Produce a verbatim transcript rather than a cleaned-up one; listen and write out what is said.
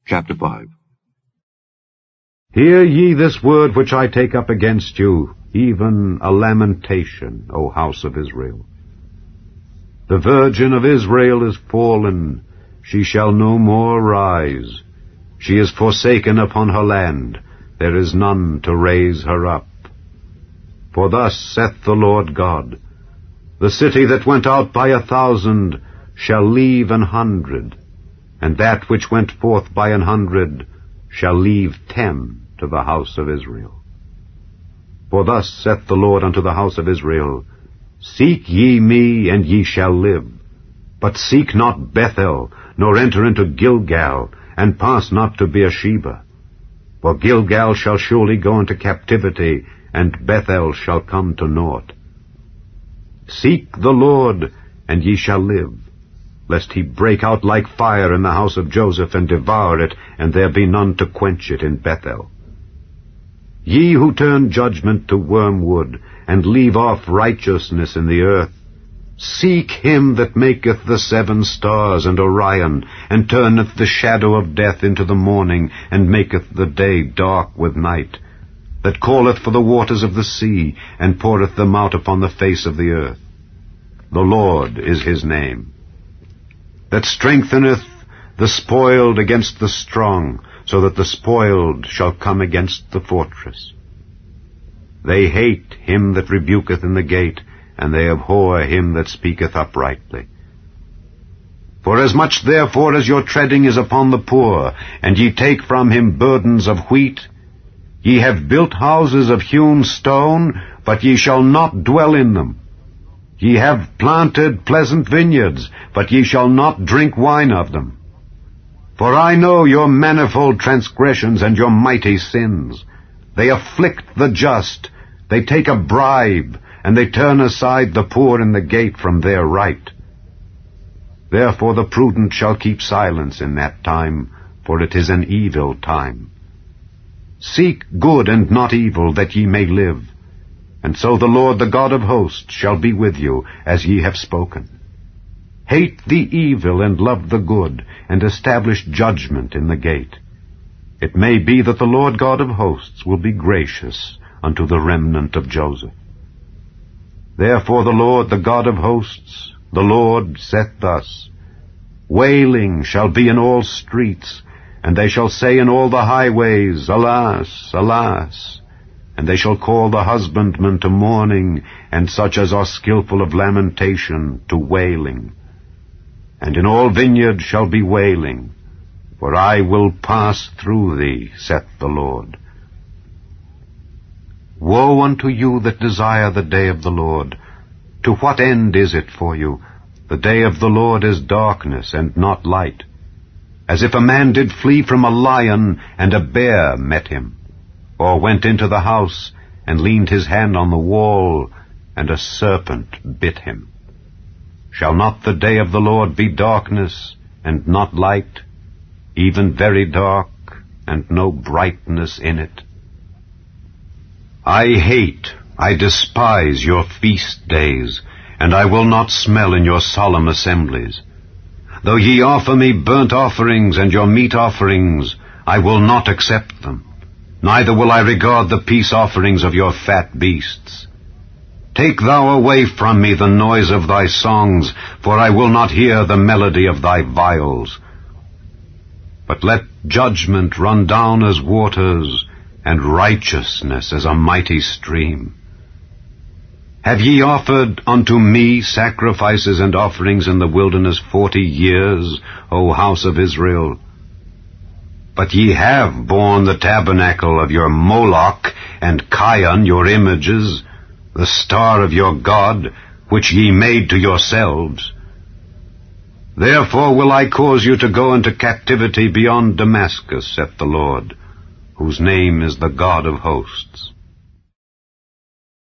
Chapter five. Hear ye this word which I take up against you, even a lamentation, O house of Israel. The Virgin of Israel is fallen, she shall no more rise. She is forsaken upon her land, there is none to raise her up. For thus saith the Lord God, the city that went out by a thousand shall leave an hundred, and that which went forth by an hundred shall leave ten to the house of Israel. For thus saith the Lord unto the house of Israel, Seek ye me, and ye shall live. But seek not Bethel, nor enter into Gilgal, and pass not to Beersheba. For Gilgal shall surely go into captivity, and Bethel shall come to naught. Seek the Lord, and ye shall live, lest he break out like fire in the house of Joseph, and devour it, and there be none to quench it in Bethel. Ye who turn judgment to wormwood, and leave off righteousness in the earth, seek him that maketh the seven stars and Orion, and turneth the shadow of death into the morning, and maketh the day dark with night, that calleth for the waters of the sea, and poureth them out upon the face of the earth. The Lord is his name. That strengtheneth the spoiled against the strong, so that the spoiled shall come against the fortress. They hate him that rebuketh in the gate, and they abhor him that speaketh uprightly. Forasmuch therefore as your treading is upon the poor, and ye take from him burdens of wheat, ye have built houses of hewn stone, but ye shall not dwell in them. Ye have planted pleasant vineyards, but ye shall not drink wine of them. For I know your manifold transgressions and your mighty sins. They afflict the just, they take a bribe, and they turn aside the poor in the gate from their right. Therefore the prudent shall keep silence in that time, for it is an evil time. Seek good and not evil, that ye may live. And so the Lord the God of hosts shall be with you, as ye have spoken. Hate the evil and love the good, and establish judgment in the gate. It may be that the Lord God of hosts will be gracious unto the remnant of Joseph. Therefore the Lord the God of hosts, the Lord saith thus, Wailing shall be in all streets, and they shall say in all the highways, Alas, alas! And they shall call the husbandmen to mourning, and such as are skillful of lamentation to wailing. And in all vineyards shall be wailing, for I will pass through thee, saith the Lord. Woe unto you that desire the day of the Lord! To what end is it for you? The day of the Lord is darkness, and not light. As if a man did flee from a lion, and a bear met him, or went into the house, and leaned his hand on the wall, and a serpent bit him. Shall not the day of the Lord be darkness, and not light, even very dark, and no brightness in it? I hate, I despise your feast days, and I will not smell in your solemn assemblies. Though ye offer me burnt offerings and your meat offerings, I will not accept them, neither will I regard the peace offerings of your fat beasts. Take thou away from me the noise of thy songs, for I will not hear the melody of thy viols. But let judgment run down as waters, and righteousness as a mighty stream. Have ye offered unto me sacrifices and offerings in the wilderness forty years, O house of Israel? But ye have borne the tabernacle of your Moloch, and Chion your images, the star of your God, which ye made to yourselves. Therefore will I cause you to go into captivity beyond Damascus, saith the Lord, whose name is the God of hosts.